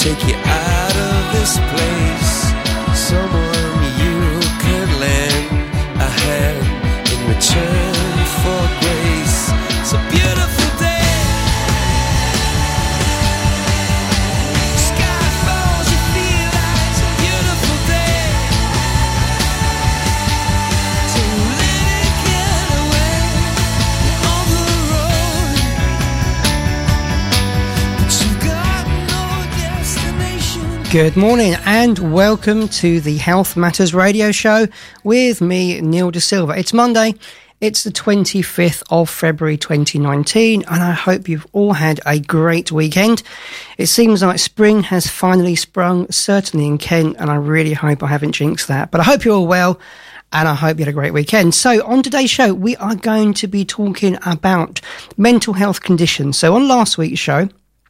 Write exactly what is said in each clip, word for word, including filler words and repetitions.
take you out of this place. Someone you could lend a hand in return for grace. It's a beautiful day. Sky falls, you feel like it's a beautiful day. So let it get away on the road, but you've got no destination. Good morning and welcome to the Health Matters radio show with me, Neil De Silva. It's Monday, it's the twenty-fifth of February twenty nineteen, and I hope you've all had a great weekend. It seems like spring has finally sprung, certainly in Kent, and I really hope I haven't jinxed that. But I hope you're all well, and I hope you had a great weekend. So on today's show, we are going to be talking about mental health conditions. So on last week's show,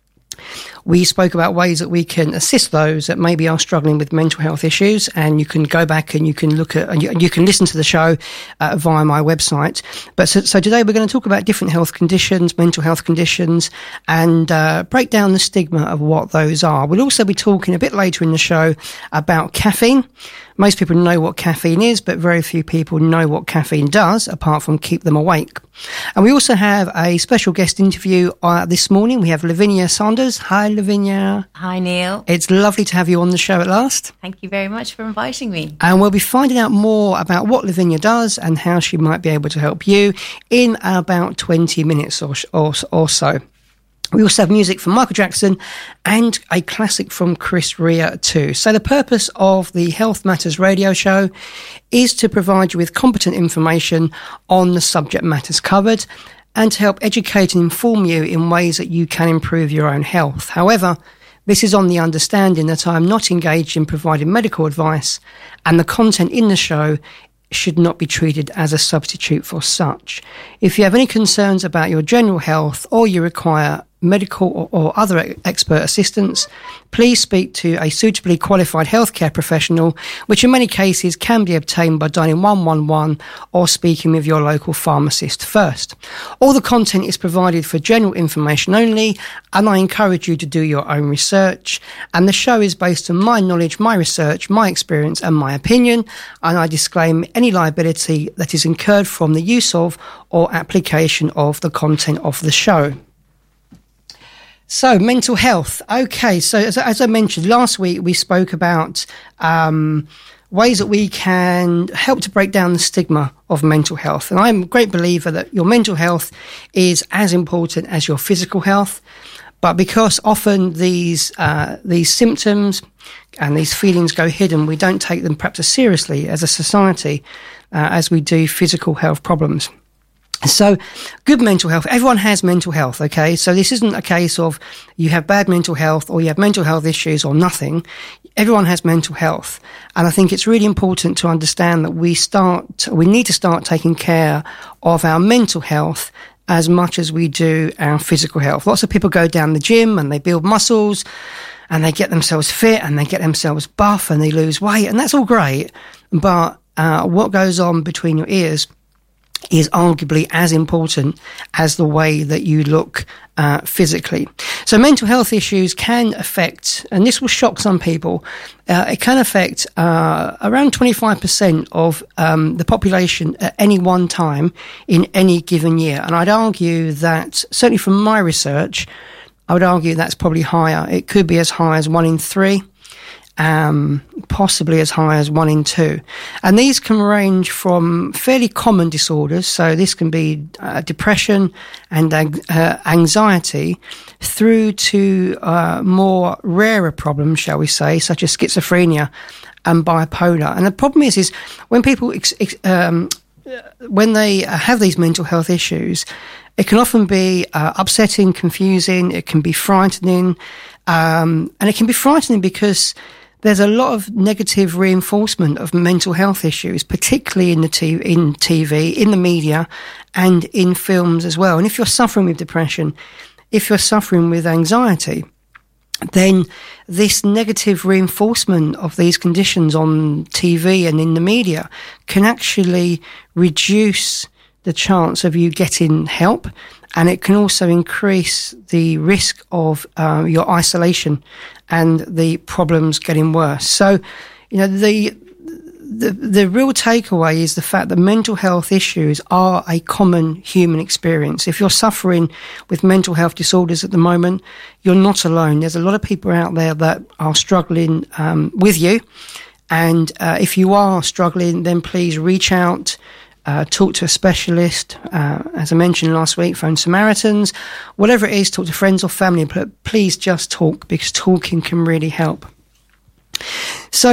we spoke about ways that we can assist those that maybe are struggling with mental health issues, and you can go back and you can look at and you, you can listen to the show uh, via my website. But so, so today we're going to talk about different health conditions, mental health conditions, and uh, break down the stigma of what those are. We'll also be talking a bit later in the show about caffeine. Most people know what caffeine is, but very few people know what caffeine does, apart from keep them awake. And we also have a special guest interview uh, this morning. We have Lavinia Saunders. Hi, Lavinia. Hi, Neil. It's lovely to have you on the show at last. Thank you very much for inviting me. And we'll be finding out more about what Lavinia does and how she might be able to help you in about twenty minutes or, or, or so. We also have music from Michael Jackson and a classic from Chris Rea too. So the purpose of the Health Matters radio show is to provide you with competent information on the subject matters covered and to help educate and inform you in ways that you can improve your own health. However, this is on the understanding that I am not engaged in providing medical advice, and the content in the show should not be treated as a substitute for such. If you have any concerns about your general health or you require medical or, or other expert assistance, please speak to a suitably qualified healthcare professional, which in many cases can be obtained by dialing one one one or speaking with your local pharmacist first. All the content is provided for general information only, and I encourage you to do your own research. And the show is based on my knowledge, my research, my experience and my opinion, and I disclaim any liability that is incurred from the use of or application of the content of the show. So, mental health. Okay, so as, as I mentioned, last week we spoke about um, ways that we can help to break down the stigma of mental health. And I'm a great believer that your mental health is as important as your physical health. But because often these uh, these symptoms and these feelings go hidden, we don't take them perhaps as seriously as a society uh, as we do physical health problems. So, good mental health. Everyone has mental health, okay? So this isn't a case of you have bad mental health or you have mental health issues or nothing. Everyone has mental health. And I think it's really important to understand that we start, we need to start taking care of our mental health as much as we do our physical health. Lots of people go down the gym and they build muscles and they get themselves fit and they get themselves buff and they lose weight, and that's all great. But uh, what goes on between your ears is arguably as important as the way that you look uh, physically. So mental health issues can affect, and this will shock some people, uh, it can affect uh, around twenty-five percent of um, the population at any one time in any given year. And I'd argue that, certainly from my research, I would argue that's probably higher. It could be as high as one in three. Um, possibly as high as one in two. And these can range from fairly common disorders, so this can be uh, depression and uh, anxiety, through to uh, more rarer problems, shall we say, such as schizophrenia and bipolar. And the problem is, is when people, ex- ex- um, when they have these mental health issues, it can often be uh, upsetting, confusing, it can be frightening, um, and it can be frightening because there's a lot of negative reinforcement of mental health issues, particularly in the t- in T V, in the media, and in films as well. And if you're suffering with depression, if you're suffering with anxiety, then this negative reinforcement of these conditions on T V and in the media can actually reduce the chance of you getting help and it can also increase the risk of uh, your isolation and the problems getting worse. So, you know, the The, the real takeaway is the fact that mental health issues are a common human experience. If you're suffering with mental health disorders at the moment, you're not alone. There's a lot of people out there that are struggling um, with you. And uh, if you are struggling, then please reach out, uh, talk to a specialist. Uh, as I mentioned last week, phone Samaritans, whatever it is, talk to friends or family. But please just talk, because talking can really help. So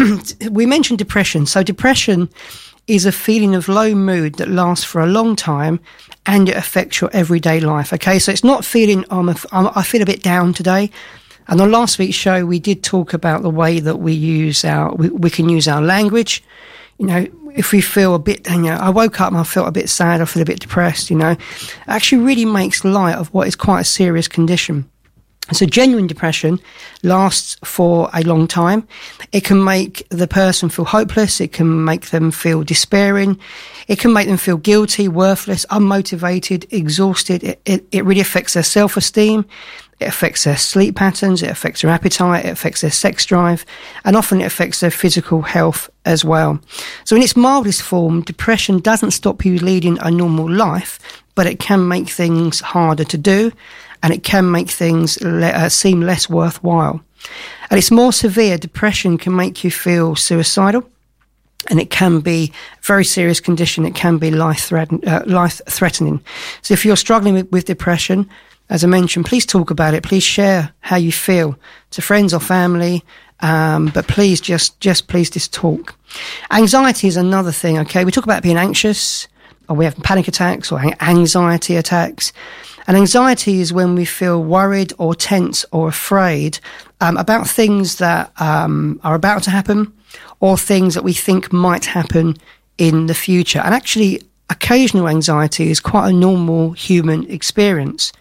we mentioned depression. So depression is a feeling of low mood that lasts for a long time, and it affects your everyday life. Okay, so it's not feeling, um, I feel a bit down today. And on last week's show, we did talk about the way that we use our, we, we can use our language. You know, if we feel a bit, you know, I woke up and I felt a bit sad, I feel a bit depressed, you know, it actually really makes light of what is quite a serious condition. So genuine depression lasts for a long time. It can make the person feel hopeless. It can make them feel despairing. It can make them feel guilty, worthless, unmotivated, exhausted. It, it, it really affects their self-esteem. It affects their sleep patterns. It affects their appetite. It affects their sex drive. And often it affects their physical health as well. So in its mildest form, depression doesn't stop you leading a normal life, but it can make things harder to do. And it can make things le- uh, seem less worthwhile. At its more severe, depression can make you feel suicidal, and it can be a very serious condition. It can be life-threaten- uh, life-threatening. So if you're struggling with, with depression, as I mentioned, please talk about it. Please share how you feel to friends or family, um, but please just, just please just talk. Anxiety is another thing, okay? We talk about being anxious, or we have panic attacks or anxiety attacks. And anxiety is when we feel worried or tense or afraid um, about things that um, are about to happen, or things that we think might happen in the future. And actually, occasional anxiety is quite a normal human experience.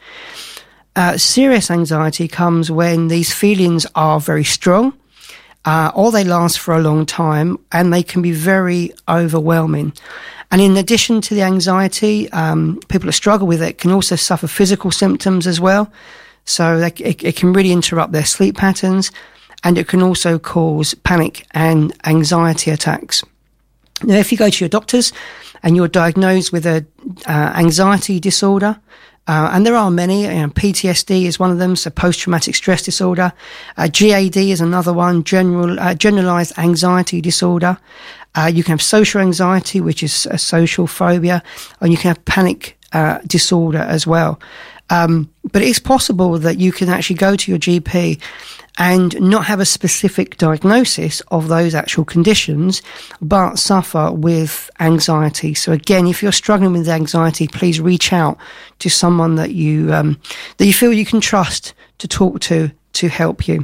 Uh, serious anxiety comes when these feelings are very strong, uh, or they last for a long time, and they can be very overwhelming. And in addition to the anxiety, um, people that struggle with it can also suffer physical symptoms as well. So they, it, it can really interrupt their sleep patterns, and it can also cause panic and anxiety attacks. Now, if you go to your doctors and you're diagnosed with a uh, anxiety disorder, uh, and there are many, you know, P T S D is one of them, so post-traumatic stress disorder. Uh, G A D is another one, general uh, generalized anxiety disorder. Uh, you can have social anxiety, which is a social phobia, and you can have panic uh, disorder as well. Um, but it's possible that you can actually go to your G P and not have a specific diagnosis of those actual conditions, but suffer with anxiety. So again, if you're struggling with anxiety, please reach out to someone that you um, that you feel you can trust to talk to to help you.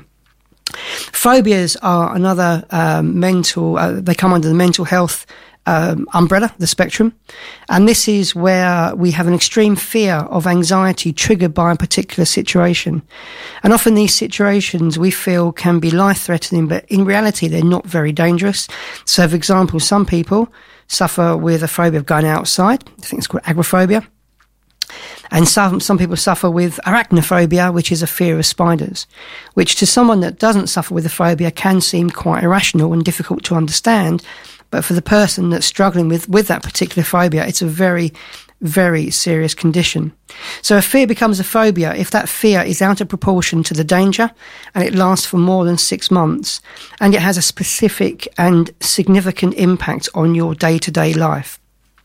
Phobias are another um, mental, uh, they come under the mental health um, umbrella, the spectrum. And this is where we have an extreme fear of anxiety triggered by a particular situation. And often these situations we feel can be life-threatening, but in reality they're not very dangerous. So for example, some people suffer with a phobia of going outside. I think it's called agoraphobia. And some some people suffer with arachnophobia, which is a fear of spiders, which to someone that doesn't suffer with a phobia can seem quite irrational and difficult to understand. But for the person that's struggling with, with that particular phobia, it's a very, very serious condition. So a fear becomes a phobia if that fear is out of proportion to the danger, and it lasts for more than six months, and it has a specific and significant impact on your day-to-day life.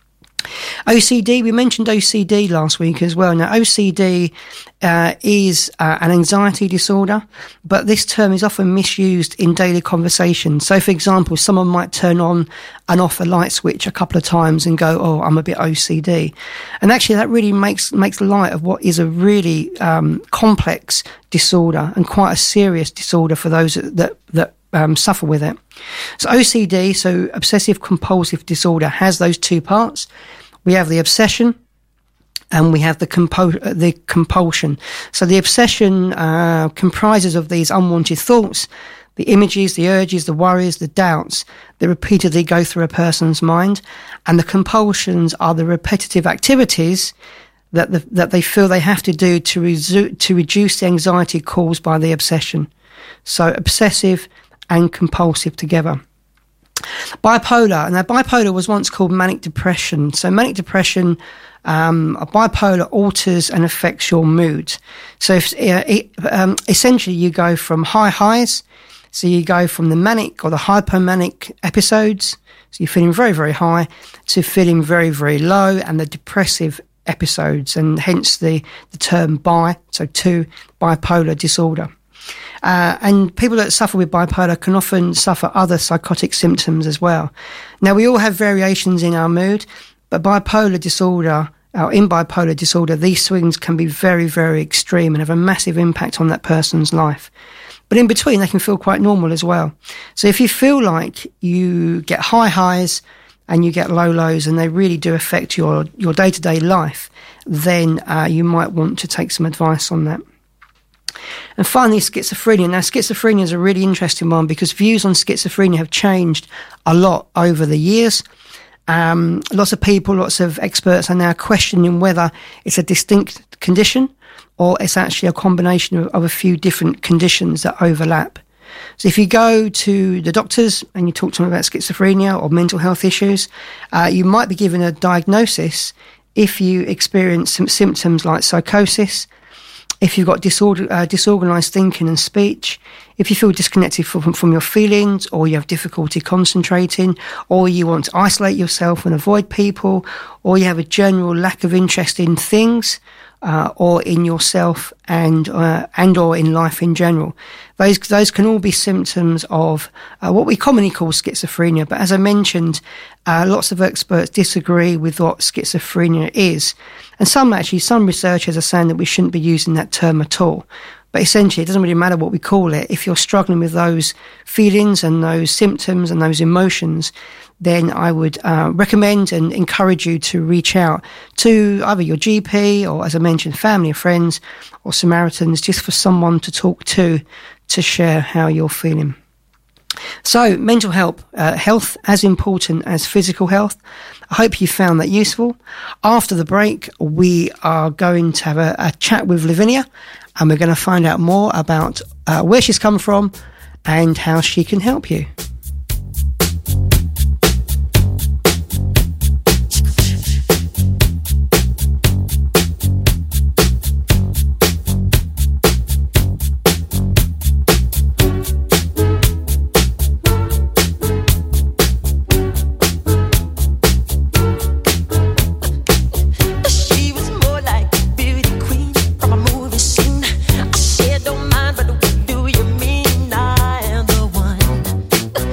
O C D, we mentioned O C D last week as well. Now, O C D uh, is uh, an anxiety disorder, but this term is often misused in daily conversation. So, for example, someone might turn on and off a light switch a couple of times and go, oh, I'm a bit O C D. And actually, that really makes makes light of what is a really um, complex disorder and quite a serious disorder for those that, that, that Um, suffer with it. So O C D, so obsessive compulsive disorder, has those two parts. We have the obsession and we have the compo- the compulsion. So the obsession uh, comprises of these unwanted thoughts, the images, the urges, the worries, the doubts that repeatedly go through a person's mind. And the compulsions are the repetitive activities that the, that they feel they have to do to resu- to reduce the anxiety caused by the obsession. So obsessive and compulsive together. Bipolar. Now, bipolar was once called manic depression. So manic depression, um, bipolar alters and affects your mood. So if, uh, it, um, essentially you go from high highs, so you go from the manic or the hypomanic episodes, so you're feeling very, very high, to feeling very, very low, and the depressive episodes, and hence the, the term bi, so two, bipolar disorder. Uh, and people that suffer with bipolar can often suffer other psychotic symptoms as well. Now, we all have variations in our mood, but bipolar disorder, or in bipolar disorder, these swings can be very, very extreme and have a massive impact on that person's life. But in between, they can feel quite normal as well. So if you feel like you get high highs and you get low lows, and they really do affect your, your day-to-day life, then uh, you might want to take some advice on that. And finally, schizophrenia. Now, schizophrenia is a really interesting one because views on schizophrenia have changed a lot over the years. Um, lots of people, lots of experts are now questioning whether it's a distinct condition or it's actually a combination of, of a few different conditions that overlap. So if you go to the doctors and you talk to them about schizophrenia or mental health issues, uh, you might be given a diagnosis if you experience some symptoms like psychosis, if you've got disorder, uh, disorganized thinking and speech, if you feel disconnected from, from your feelings, or you have difficulty concentrating, or you want to isolate yourself and avoid people, or you have a general lack of interest in things, uh, or in yourself and uh, and or in life in general. Those those can all be symptoms of uh, what we commonly call schizophrenia. But as I mentioned, uh, lots of experts disagree with what schizophrenia is. And some actually, some researchers are saying that we shouldn't be using that term at all. But essentially, it doesn't really matter what we call it. If you're struggling with those feelings and those symptoms and those emotions, then I would uh, recommend and encourage you to reach out to either your G P or, as I mentioned, family or friends or Samaritans, just for someone to talk to, to share how you're feeling. So, mental health, uh, health as important as physical health. I hope you found that useful. After the break, we are going to have a, a chat with Lavinia, and we're going to find out more about uh, where she's come from and how she can help you. I said, don't mind, but what do you mean I am the one?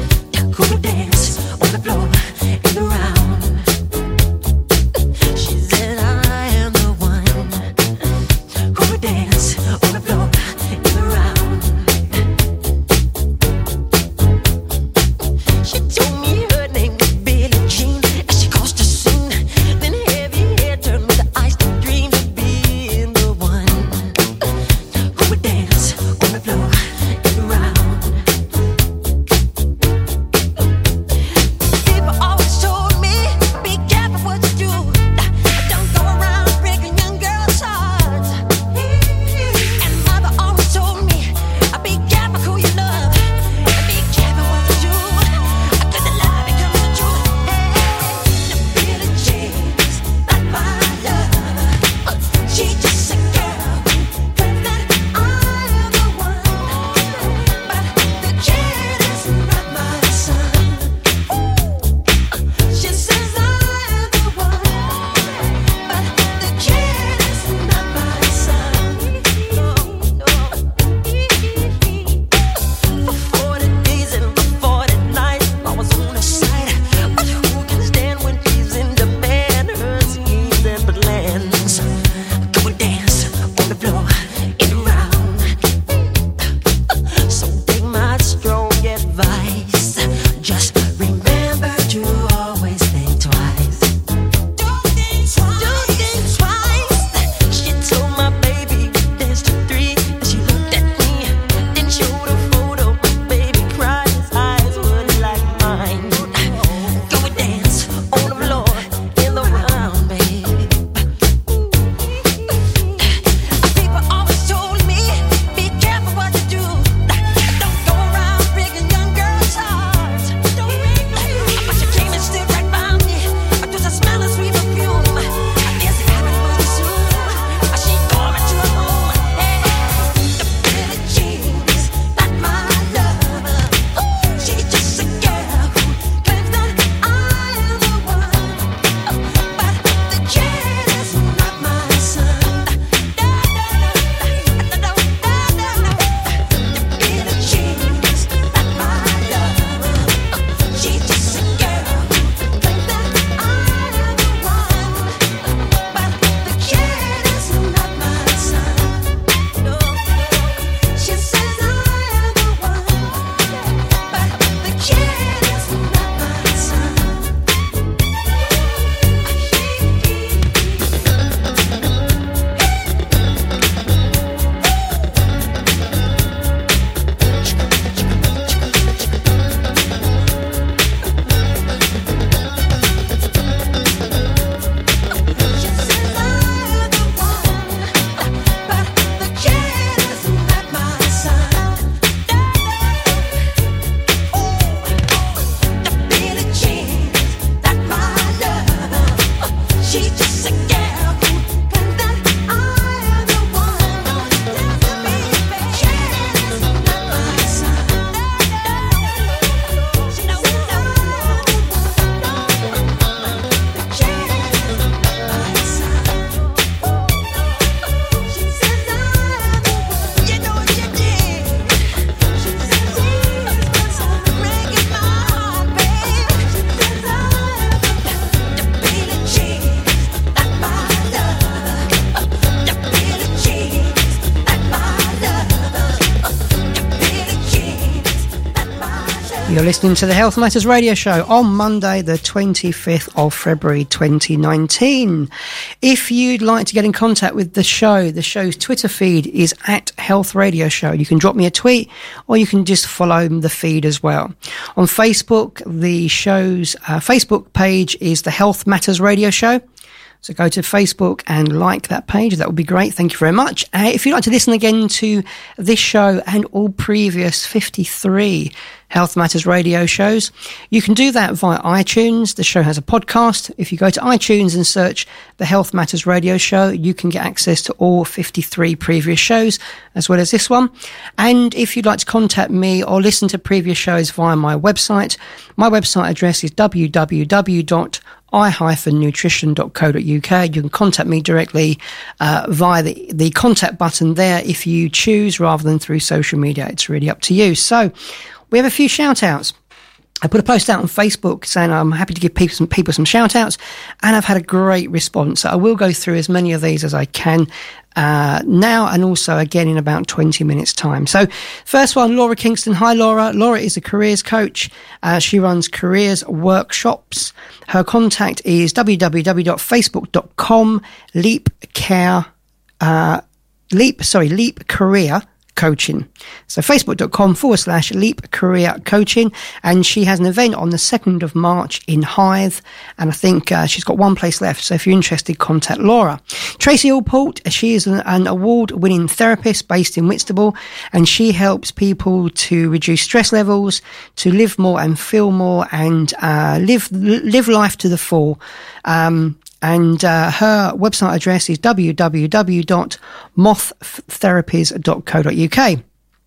You're listening to the Health Matters Radio Show on Monday, the twenty-fifth of February, twenty nineteen. If you'd like to get in contact with the show, the show's Twitter feed is at Health Radio Show. You can drop me a tweet or you can just follow the feed as well. On Facebook, the show's uh, Facebook page is the Health Matters Radio Show. So go to Facebook and like that page. That would be great. Thank you very much. Uh, if you'd like to listen again to this show and all previous fifty-three Health Matters radio shows, you can do that via iTunes. The show has a podcast. If you go to iTunes and search the Health Matters radio show, you can get access to all fifty-three previous shows, as well as this one. And if you'd like to contact me or listen to previous shows via my website, my website address is w w w dot i dash nutrition dot co dot u k. You can contact me directly uh, via the, the contact button there if you choose, rather than through social media. It's really up to you. So we have a few shout outs. I put a post out on Facebook saying I'm happy to give people some people some shout outs, and I've had a great response. So I will go through as many of these as I can uh, now, and also again in about twenty minutes time. So first one, Laura Kingston. Hi Laura. Laura is a careers coach. Uh, she runs careers workshops. Her contact is w w w dot facebook dot com leap care uh, leap sorry leap career coaching. So facebook.com forward slash leap career coaching. And she has an event on the second of March in Hythe. And I think uh, she's got one place left. So if you're interested, contact Laura. Tracy Allport, she is an, an award winning therapist based in Whitstable. And she helps people to reduce stress levels, to live more and feel more, and uh, live, live life to the full. Um, And uh, her website address is w w w dot moth therapies dot co dot u k.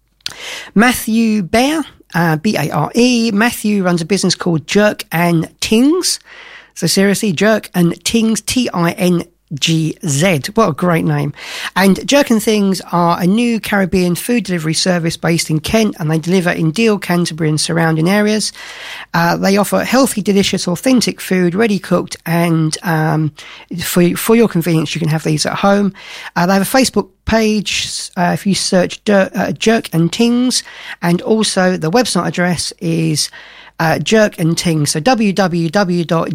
Matthew Bear, uh, B A R E. Matthew runs a business called Jerk and Tings. So seriously, Jerk and Tings, T I N G Z. What a great name. And Jerk and Things are a new Caribbean food delivery service based in Kent, and they deliver in Deal, Canterbury and surrounding areas. Uh, they offer healthy, delicious, authentic food, ready cooked, and um, for, for your convenience, you can have these at home. Uh, they have a Facebook page uh, if you search Jerk, uh, Jerk and Tings, and also the website address is uh, Jerk and Tings. So w w w dot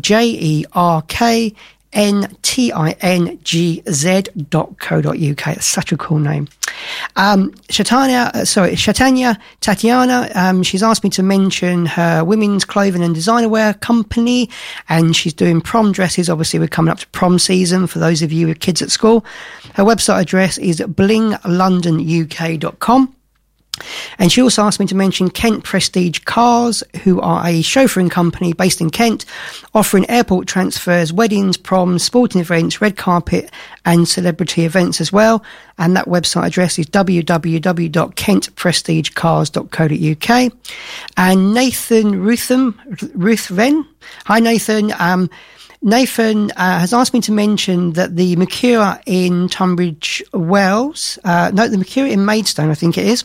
jerk N T I N G Z dot co dot u k. That's such a cool name. Um, Shatanya, uh, sorry, Shatanya Tatiana, um, she's asked me to mention her women's clothing and designer wear company, and she's doing prom dresses. Obviously, we're coming up to prom season for those of you with kids at school. Her website address is bling london u k dot com. And she also asked me to mention Kent Prestige Cars, who are a chauffeuring company based in Kent, offering airport transfers, weddings, proms, sporting events, red carpet and celebrity events as well. And that website address is w w w dot kent prestige cars dot co dot u k. And Nathan Ruthven, Ruthven. Hi Nathan. Um, Nathan uh, has asked me to mention that the Mercure in Tunbridge Wells, uh, no, the Mercure in Maidstone, I think it is,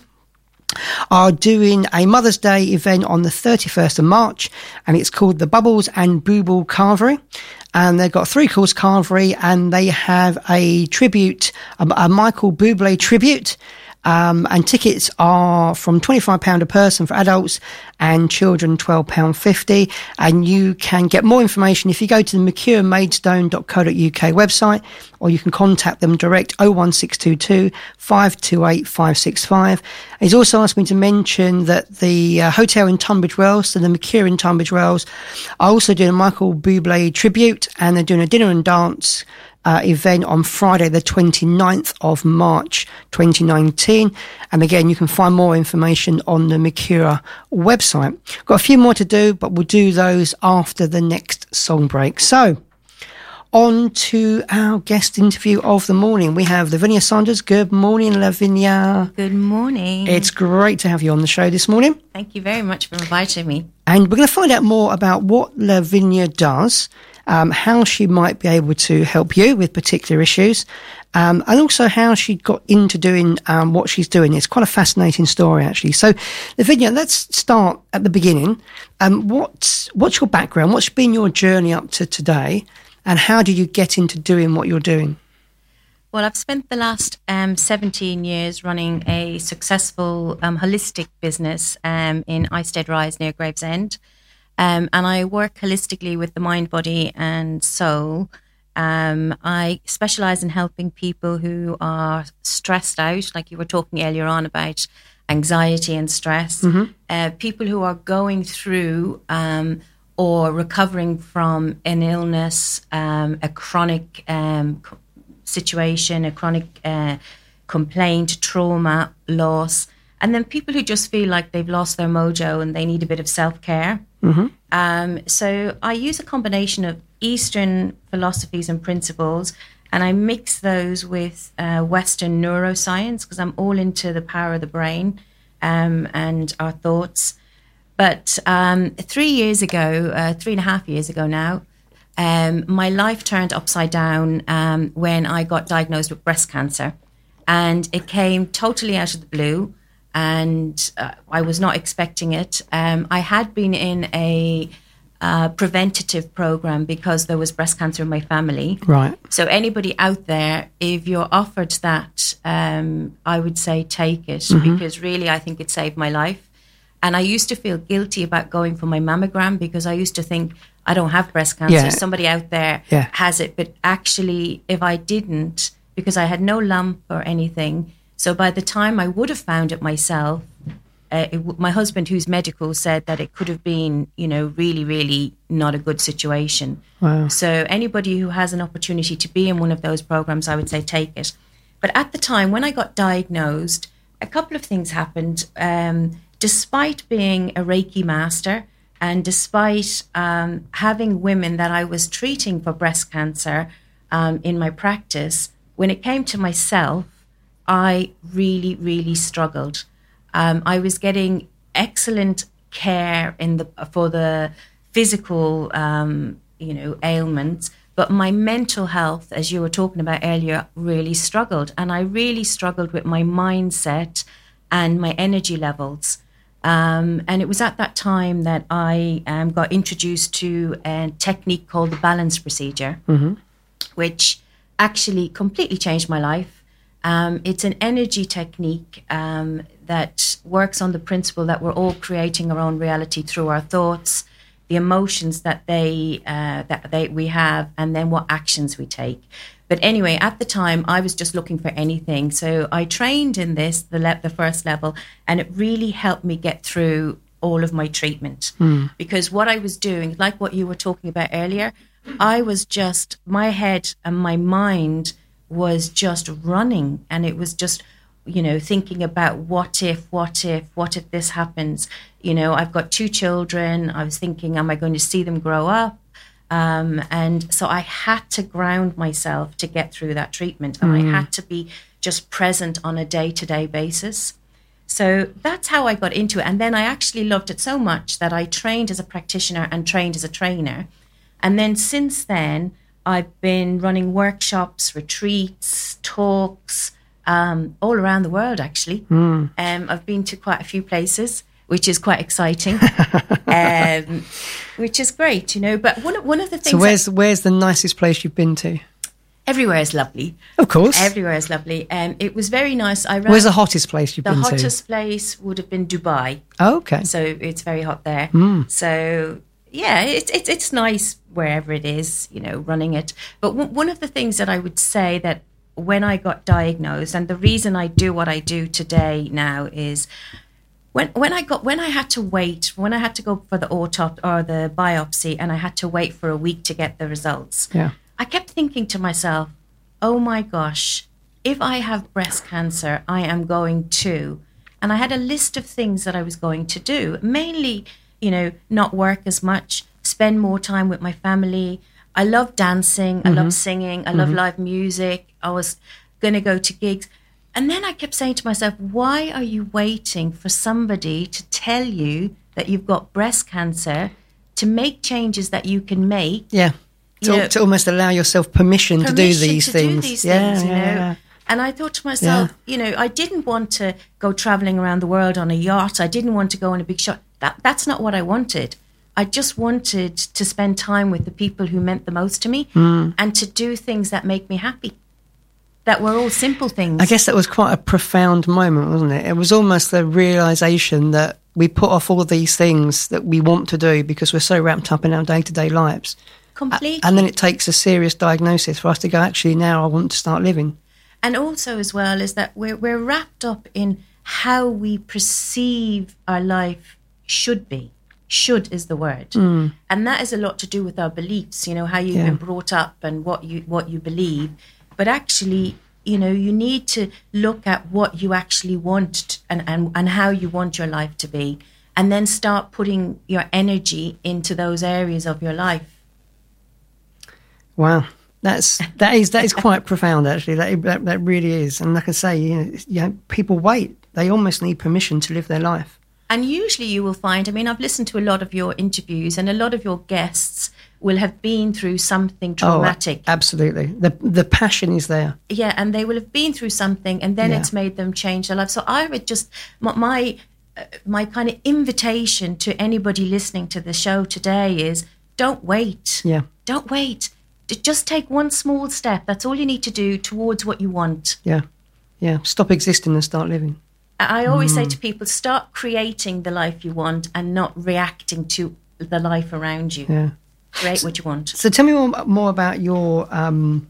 are doing a Mother's Day event on the thirty-first of March, and it's called the Bubbles and Booble Carvery. And they've got three course carvery, and they have a tribute, a, a Michael Bublé tribute. Um, and tickets are from twenty-five pounds a person for adults, and children twelve pounds fifty. And you can get more information if you go to the mercure maidstone dot co dot u k website, or you can contact them direct oh one six two two, five two eight, five six five. He's also asked me to mention that the uh, hotel in Tunbridge Wells, so the Mercure in Tunbridge Wells, are also doing a Michael Bublé tribute, and they're doing a dinner and dance Uh, event on Friday the twenty-ninth of March twenty nineteen. And again, you can find more information on the Mercure website. Got a few more to do, but we'll do those after the next song break. So on to our guest interview of the morning. We have Lavinia Saunders. Good morning, Lavinia. Good morning. It's great to have you on the show this morning. Thank you very much for inviting me. And we're going to find out more about what Lavinia does, Um, how she might be able to help you with particular issues, um, and also how she got into doing um, what she's doing. It's quite a fascinating story, actually. So, Lavinia, let's start at the beginning. Um, what's, what's your background? What's been your journey up to today, and how did you get into doing what you're doing? Well, I've spent the last um, seventeen years running a successful um, holistic business um, in Eistead Rise near Gravesend. Um, and I work holistically with the mind, body and soul. Um, I specialise in helping people who are stressed out, like you were talking earlier on about anxiety and stress, mm-hmm. uh, people who are going through um, or recovering from an illness, um, a chronic um, situation, a chronic uh, complaint, trauma, loss, and then people who just feel like they've lost their mojo and they need a bit of self-care. Mm-hmm. Um, so I use a combination of Eastern philosophies and principles, and I mix those with uh, Western neuroscience because I'm all into the power of the brain um, and our thoughts. But um, three years ago, uh, three and a half years ago now, um, my life turned upside down um, when I got diagnosed with breast cancer. And it came totally out of the blue, and uh, I was not expecting it. Um, I had been in a uh, preventative program because there was breast cancer in my family. Right. So anybody out there, if you're offered that, um, I would say take it mm-hmm. because really I think it saved my life. And I used to feel guilty about going for my mammogram because I used to think I don't have breast cancer. Yeah. Somebody out there yeah. has it. But actually, if I didn't, because I had no lump or anything, so by the time I would have found it myself, uh, it, my husband, who's medical, said that it could have been, you know, really, really not a good situation. Wow. So anybody who has an opportunity to be in one of those programs, I would say take it. But at the time, when I got diagnosed, a couple of things happened. Um, despite being a Reiki master and despite um, having women that I was treating for breast cancer um, in my practice, when it came to myself, I really, really struggled. Um, I was getting excellent care in the for the physical, um, you know, ailments, but my mental health, as you were talking about earlier, really struggled, and I really struggled with my mindset and my energy levels. Um, and it was at that time that I um, got introduced to a technique called the balance procedure, mm-hmm. which actually completely changed my life. Um, it's an energy technique um, that works on the principle that we're all creating our own reality through our thoughts, the emotions that they uh, that they we have, and then what actions we take. But anyway, at the time, I was just looking for anything. So I trained in this, the le- the first level, and it really helped me get through all of my treatment. Mm. Because what I was doing, like what you were talking about earlier, I was just, my head and my mind was just running, and it was just, you know, thinking about what if, what if, what if this happens? You know, I've got two children. I was thinking, am I going to see them grow up? Um, and so I had to ground myself to get through that treatment, and mm. I had to be just present on a day-to-day basis. So that's how I got into it. And then I actually loved it so much that I trained as a practitioner and trained as a trainer. And then since then, I've been running workshops, retreats, talks, um, all around the world, actually. Mm. Um, I've been to quite a few places, which is quite exciting, um, which is great, you know. But one, one of the things... So where's that, where's the nicest place you've been to? Everywhere is lovely. Of course. Everywhere is lovely. Um, it was very nice. I ran, Where's the hottest place you've been to? The hottest place would have been Dubai. Oh, okay. So it's very hot there. Mm. So, yeah, it's, it's, it's nice wherever it is, you know, running it. But w- one of the things that I would say that when I got diagnosed, and the reason I do what I do today now is... When when I got when I had to wait, when I had to go for the autopsy or the biopsy, and I had to wait for a week to get the results, yeah. I kept thinking to myself, oh my gosh, if I have breast cancer, I am going to. And I had a list of things that I was going to do, mainly, you know, not work as much, spend more time with my family. I love dancing, mm-hmm. I love singing, I mm-hmm. love live music. I was going to go to gigs. And then I kept saying to myself, why are you waiting for somebody to tell you that you've got breast cancer to make changes that you can make? Yeah, to, know, to almost allow yourself permission, permission to do these to things. Do these yeah, things, you yeah, know. yeah. And I thought to myself, yeah. you know, I didn't want to go traveling around the world on a yacht. I didn't want to go on a big shot. That, that's not what I wanted. I just wanted to spend time with the people who meant the most to me mm. and to do things that make me happy. that were all simple things. I guess that was quite a profound moment, wasn't it? It was almost the realisation that we put off all of these things that we want to do because we're so wrapped up in our day-to-day lives. Completely. And then it takes a serious diagnosis for us to go, actually, now I want to start living. And also as well is that we're, we're wrapped up in how we perceive our life should be. Should is the word. Mm. And that is a lot to do with our beliefs, you know, how you've yeah. been brought up and what you what you believe. But actually, you know, you need to look at what you actually want and, and, and how you want your life to be, and then start putting your energy into those areas of your life. Wow. That's that is that is quite profound, actually. That, that that really is. And like I say, you know, you know, people wait. They almost need permission to live their life. And usually you will find, I mean, I've listened to a lot of your interviews, and a lot of your guests will have been through something traumatic. Oh, absolutely. The the passion is there. Yeah, and they will have been through something, and then yeah. it's made them change their life. So I would just, my my, uh, my kind of invitation to anybody listening to the show today is, don't wait. Yeah. Don't wait. Just take one small step. That's all you need to do towards what you want. Yeah. Yeah. Stop existing and start living. I always mm. say to people, start creating the life you want and not reacting to the life around you. Yeah. Create so, what you want. So tell me more, more about your um,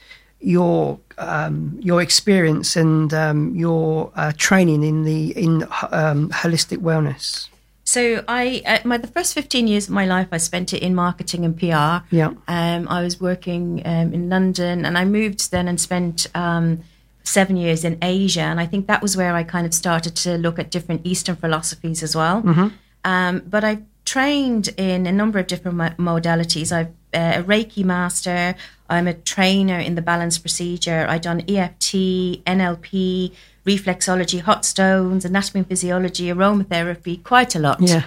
your um, your experience and um, your uh, training in the in um, holistic wellness. So I, uh, my the first fifteen years of my life, I spent it in marketing and P R. Yeah. Um, I was working um, in London, and I moved then and spent um, seven years in Asia, and I think that was where I kind of started to look at different Eastern philosophies as well. Mm-hmm. Um, but I trained in a number of different mo- modalities. I'm uh, a Reiki master. I'm a trainer in the Balanced Procedure. I've done E F T, N L P, reflexology, hot stones, anatomy and physiology, aromatherapy, quite a lot. Yeah.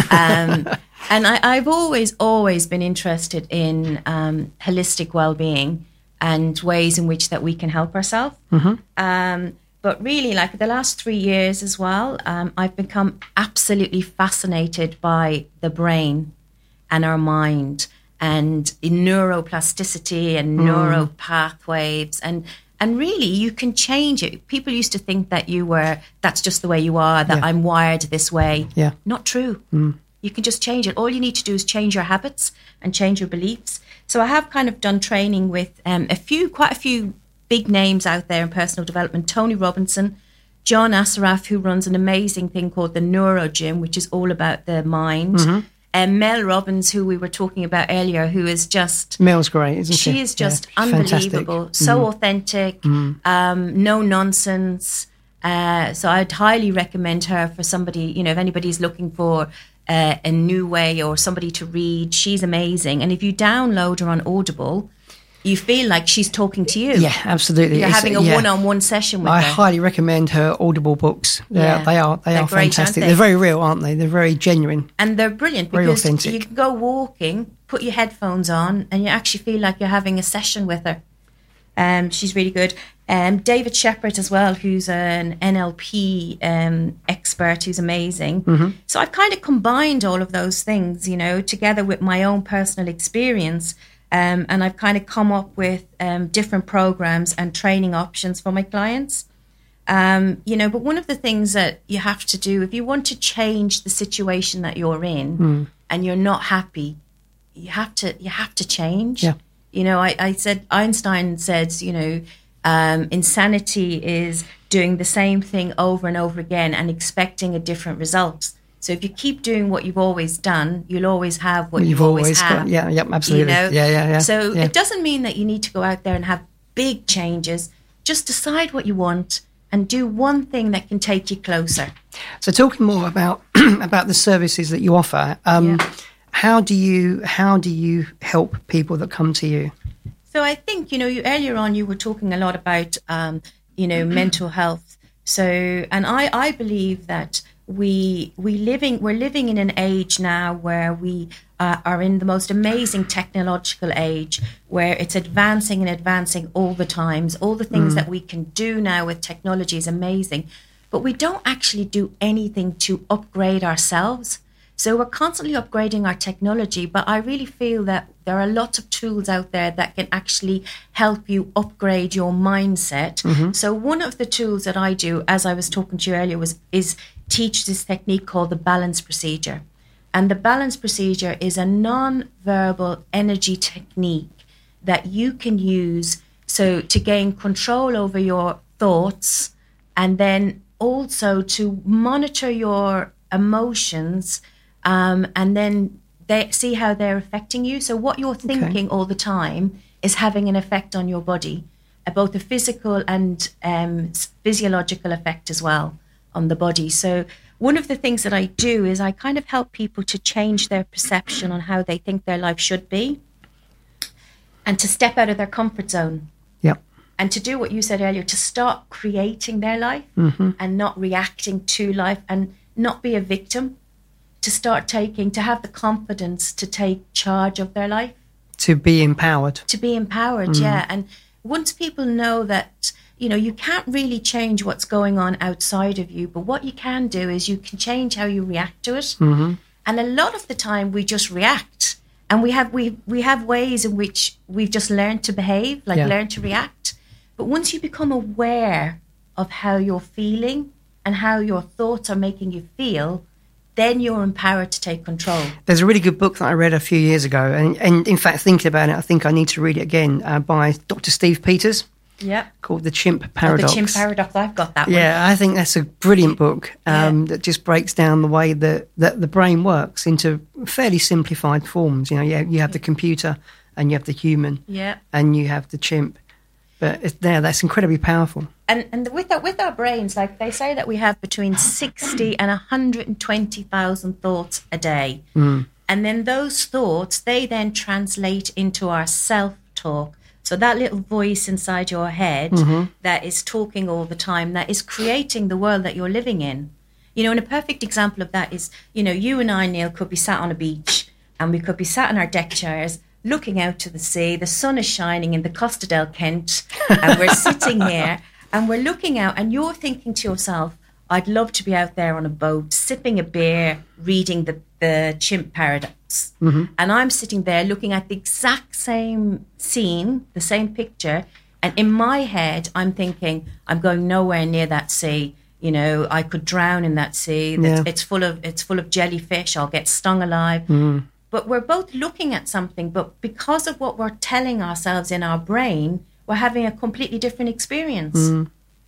um, and I, I've always, always been interested in um, holistic well-being and ways in which that we can help ourselves. Mm-hmm. Um, but really, like the last three years as well, um, I've become absolutely fascinated by the brain and our mind and in neuroplasticity and mm. neuro pathways. And, and really, you can change it. People used to think that you were, that's just the way you are, that yeah. I'm wired this way. Yeah. Not true. Mm. You can just change it. All you need to do is change your habits and change your beliefs. So I have kind of done training with um, a few, quite a few big names out there in personal development. Tony Robinson, John Assaraf, who runs an amazing thing called the Neuro Gym, which is all about the mind. Mm-hmm. And Mel Robbins, who we were talking about earlier, who is just... Mel's great, isn't she? She is just yeah, unbelievable. fantastic. So mm. authentic, mm. um, no nonsense. Uh, so I'd highly recommend her for somebody, you know, if anybody's looking for uh, a new way or somebody to read, she's amazing. And if you download her on Audible, you feel like she's talking to you. Yeah, absolutely. You're it's, having a yeah. one-on-one session with I her. I highly recommend her Audible books. They're, Yeah. They are they They're are great, fantastic. aren't they? They're very real, aren't they? They're very genuine. And they're brilliant Very because authentic. you can go walking, put your headphones on, and you actually feel like you're having a session with her. Um, she's really good. Um, David Shepard as well, who's an N L P um, expert, who's amazing. Mm-hmm. So I've kind of combined all of those things, you know, together with my own personal experience. Um, and I've kind of come up with um, different programs and training options for my clients. Um, you know, but one of the things that you have to do, if you want to change the situation that you're in mm. and you're not happy, you have to you have to change. Yeah. You know, I, I said, Einstein says, you know, um, insanity is doing the same thing over and over again and expecting a different result. So if you keep doing what you've always done, you'll always have what you've, you've always, always had. Got, yeah, yep, absolutely. You know? Yeah, yeah, yeah. So yeah. it doesn't mean that you need to go out there and have big changes. Just decide what you want and do one thing that can take you closer. So talking more about about the services that you offer, um, Yeah. how do you how do you help people that come to you? So I think, you know, you earlier on you were talking a lot about, um, you know, mental health. So, and I, I believe that we we living we're living in an age now where we uh, are in the most amazing technological age, where it's advancing and advancing all the times. All the things Mm. that we can do now with technology is amazing, but we don't actually do anything to upgrade ourselves. So we're constantly upgrading our technology, but I really feel that there are lots of tools out there that can actually help you upgrade your mindset. Mm-hmm. So one of the tools that I do, as I was talking to you earlier, was is teach this technique called the balance procedure. And the balance procedure is a non-verbal energy technique that you can use so to gain control over your thoughts, and then also to monitor your emotions, um, and then they see how they're affecting you. So what you're thinking okay. all the time is having an effect on your body, uh, both a physical and um, physiological effect as well on the body. So one of the things that I do is I kind of help people to change their perception on how they think their life should be, and to step out of their comfort zone. Yep. And to do what you said earlier, to start creating their life mm-hmm. and not reacting to life, and not be a victim, to start taking, to have the confidence to take charge of their life. To be empowered. To be empowered, mm. yeah. And once people know that, you know, you can't really change what's going on outside of you, but what you can do is you can change how you react to it. Mm-hmm. And a lot of the time we just react, and we have we we have ways in which we've just learned to behave, like yeah. learn to react. But once you become aware of how you're feeling and how your thoughts are making you feel, then you're empowered to take control. There's a really good book that I read a few years ago, and, and in fact, thinking about it, I think I need to read it again, uh, by Doctor Steve Peters. Yeah. Called The Chimp Paradox. Oh, the Chimp Paradox, I've got that one. Yeah, I think that's a brilliant book um, yeah. that just breaks down the way that, that the brain works into fairly simplified forms. You know, you have, you have the computer, and you have the human, yeah. and you have the chimp. But it's there, that's incredibly powerful. And and with our, with our brains, like they say that we have between sixty and one hundred twenty thousand thoughts a day. Mm. And then those thoughts, they then translate into our self-talk. So that little voice inside your head mm-hmm. that is talking all the time, that is creating the world that you're living in. You know, and a perfect example of that is, you know, you and I, Neil, could be sat on a beach, and we could be sat in our deck chairs looking out to the sea. The sun is shining in the Costa del Kent, and we're sitting here and we're looking out, and you're thinking to yourself, I'd love to be out there on a boat, sipping a beer, reading the, the Chimp Paradox. Mm-hmm. And I'm sitting there looking at the exact same scene, the same picture. And in my head, I'm thinking, I'm going nowhere near that sea. You know, I could drown in that sea. Yeah. It's, it's full of it's full of jellyfish. I'll get stung alive. Mm. But we're both looking at something, but because of what we're telling ourselves in our brain, we're having a completely different experience. Mm.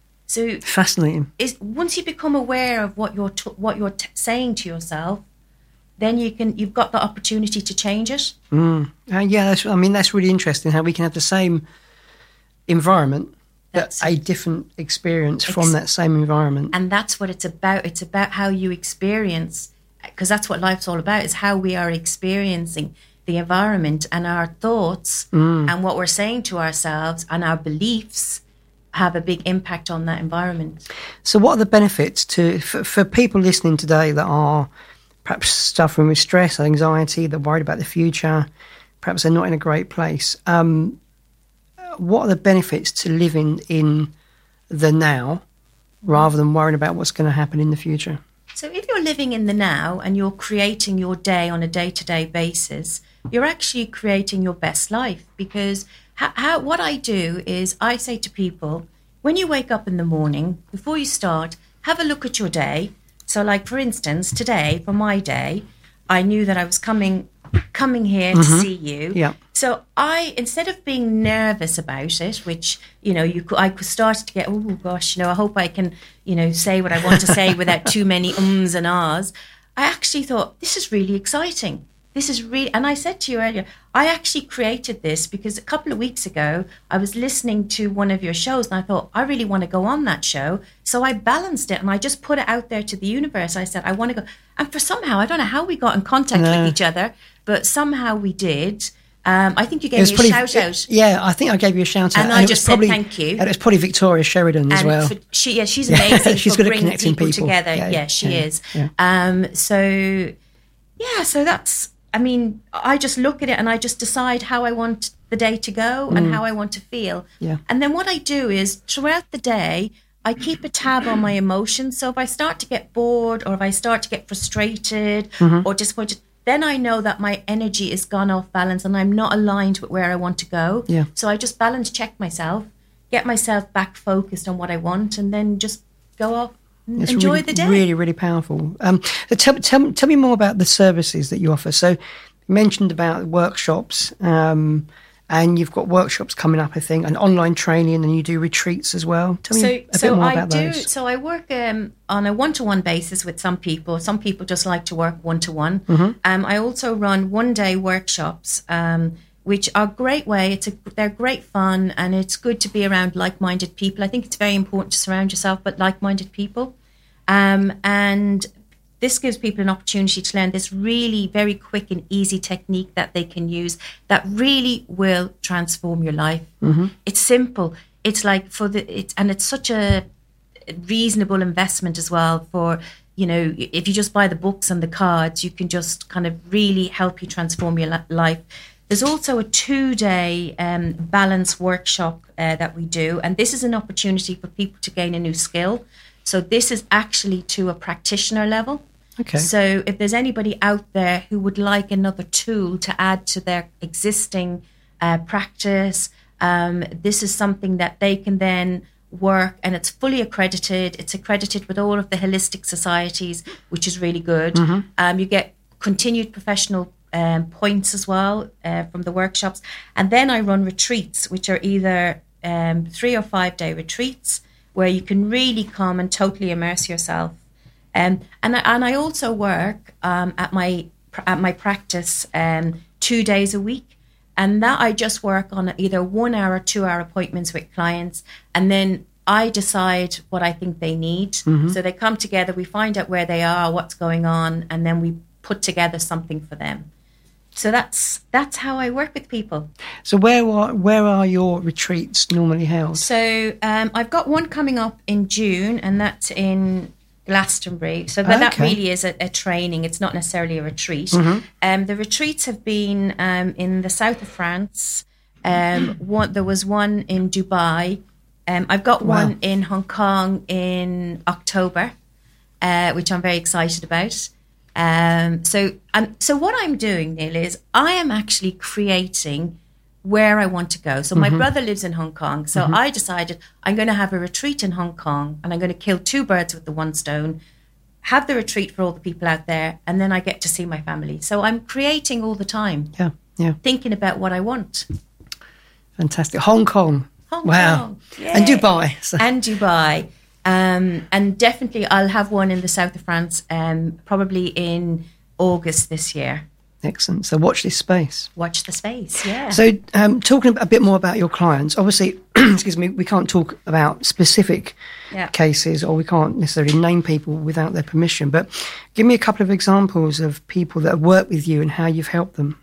So fascinating. Is once you become aware of what you're t- what you're t- saying to yourself, then you can you've got the opportunity to change it. Mm. Uh, yeah, that's, I mean that's really interesting how we can have the same environment, That's but a different experience Ex- from that same environment. And that's what it's about. It's about how you experience. Because that's what life's all about, is how we are experiencing the environment, and our thoughts mm. and what we're saying to ourselves and our beliefs have a big impact on that environment. So what are the benefits to for, for people listening today that are perhaps suffering with stress, anxiety, they're worried about the future, perhaps they're not in a great place? Um, what are the benefits to living in the now rather than worrying about what's going to happen in the future? So if you're living in the now and you're creating your day on a day-to-day basis, you're actually creating your best life. Because how, how, what I do is I say to people, when you wake up in the morning, before you start, have a look at your day. So like, for instance, today, for my day, I knew that I was coming coming here mm-hmm. to see you. Yeah. So I, instead of being nervous about it, which, you know, you could, I could start to get, oh gosh, you know, I hope I can, you know, say what I want to say without too many ums and ahs. I actually thought, this is really exciting. This is really, and I said to you earlier, I actually created this because a couple of weeks ago, I was listening to one of your shows and I thought, I really want to go on that show. So I balanced it and I just put it out there to the universe. I said, I want to go. And for somehow, I don't know how we got in contact no. with each other, but somehow we did. Um, I think you gave me a probably, shout out. Yeah, I think I gave you a shout out. And, and I just said probably, thank you. And it was probably Victoria Sheridan as and well. For, she, yeah, she's amazing she's for good at bringing connecting people, people together. Yeah, Yeah, she yeah, is. Yeah. Um, so, yeah, so that's, I mean, I just look at it and I just decide how I want the day to go mm. and how I want to feel. Yeah. And then what I do is throughout the day, I keep a tab on my emotions. So if I start to get bored, or if I start to get frustrated mm-hmm. or disappointed, then I know that my energy is gone off balance and I'm not aligned with where I want to go. Yeah. So I just balance check myself, get myself back focused on what I want, and then just go off and it's enjoy really, the day. Really, really powerful. Um, so tell, tell, tell me more about the services that you offer. So you mentioned about workshops, um, and you've got workshops coming up, I think, and online training, and you do retreats as well. Tell me so, a so bit more I about do, those. So I work um, on a one-to-one basis with some people. Some people just like to work one-to-one. Mm-hmm. Um, I also run one-day workshops, um, which are a great way. It's a, they're great fun, and it's good to be around like-minded people. I think it's very important to surround yourself with like-minded people. Um, and this gives people an opportunity to learn this really very quick and easy technique that they can use that really will transform your life. Mm-hmm. It's simple. It's like for the, it's, and it's such a reasonable investment as well for, you know, if you just buy the books and the cards, you can just kind of really help you transform your li- life. There's also a two-day um, balance workshop uh, that we do, and this is an opportunity for people to gain a new skill. So this is actually to a practitioner level. Okay. So if there's anybody out there who would like another tool to add to their existing uh, practice, um, this is something that they can then work, and it's fully accredited. It's accredited with all of the holistic societies, which is really good. Mm-hmm. Um, you get continued professional um, points as well uh, from the workshops. And then I run retreats, which are either um, three or five day retreats where you can really come and totally immerse yourself. Um, and, I, and I also work um, at my at my practice um, two days a week. And that I just work on either one hour, two hour appointments with clients. And then I decide what I think they need. Mm-hmm. So they come together, we find out where they are, what's going on, and then we put together something for them. So that's that's how I work with people. So where are, where are your retreats normally held? So um, I've got one coming up in June, and that's in Glastonbury. So but okay. that really is a, a training. It's not necessarily a retreat. Mm-hmm. Um, the retreats have been um, in the south of France. Um, one, there was one in Dubai. Um, I've got wow. one in Hong Kong in October, uh, which I'm very excited about. Um, so, um, so what I'm doing, Neil, is I am actually creating where I want to go. So my mm-hmm. brother lives in Hong Kong. So mm-hmm. I decided I'm going to have a retreat in Hong Kong, and I'm going to kill two birds with the one stone, have the retreat for all the people out there, and then I get to see my family. So I'm creating all the time. Yeah, yeah. Thinking about what I want. Fantastic. Hong Kong. Hong wow. Kong. Yeah. And Dubai. So. And Dubai. Um, and definitely I'll have one in the south of France, um, probably in August this year. Excellent. So watch this space. Watch the space, yeah. So um, talking a bit more about your clients, obviously, excuse me, we can't talk about specific yeah. cases, or we can't necessarily name people without their permission, but give me a couple of examples of people that have worked with you and how you've helped them.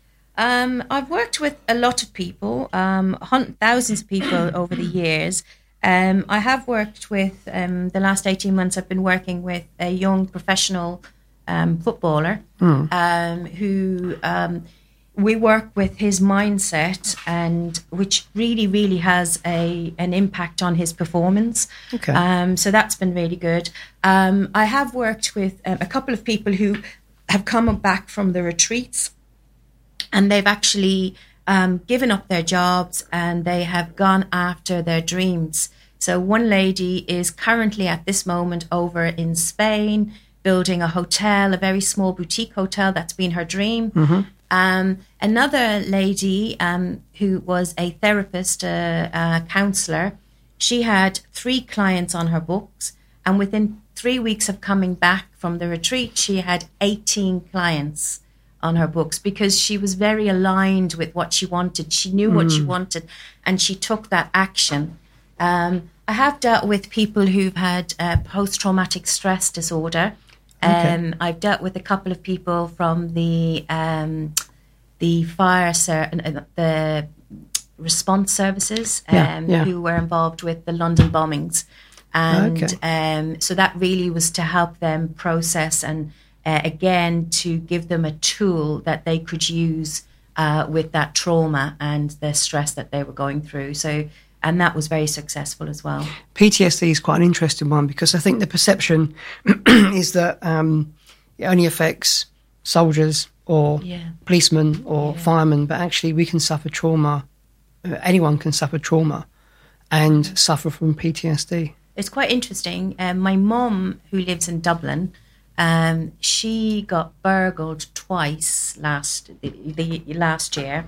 Um, I've worked with a lot of people, um, thousands of people over the years. Um, I have worked with, um, the last eighteen months, I've been working with a young professional um, footballer mm. um, who um, we work with his mindset, and which really, really has a an impact on his performance. Okay. Um, so that's been really good. Um, I have worked with um, a couple of people who have come back from the retreats, and they've actually um, given up their jobs and they have gone after their dreams. So one lady is currently at this moment over in Spain, building a hotel, a very small boutique hotel. That's been her dream. Mm-hmm. Um, another lady um, who was a therapist, a, a counsellor, she had three clients on her books, and within three weeks of coming back from the retreat, she had eighteen clients on her books, because she was very aligned with what she wanted. She knew mm. what she wanted, and she took that action. Um, I have dealt with people who've had uh, post-traumatic stress disorder. Um, okay. I've dealt with a couple of people from the um, the fire, ser- the response services um, yeah, yeah. who were involved with the London bombings. And okay. um, so that really was to help them process and Uh, again, to give them a tool that they could use uh, with that trauma and the stress that they were going through. So And that was very successful as well. P T S D is quite an interesting one because I think the perception is that um, it only affects soldiers or Yeah. policemen or Yeah. firemen, but actually we can suffer trauma. Uh, anyone can suffer trauma and suffer from P T S D. It's quite interesting. Um, my mum, who lives in Dublin, um, she got burgled twice last the, the last year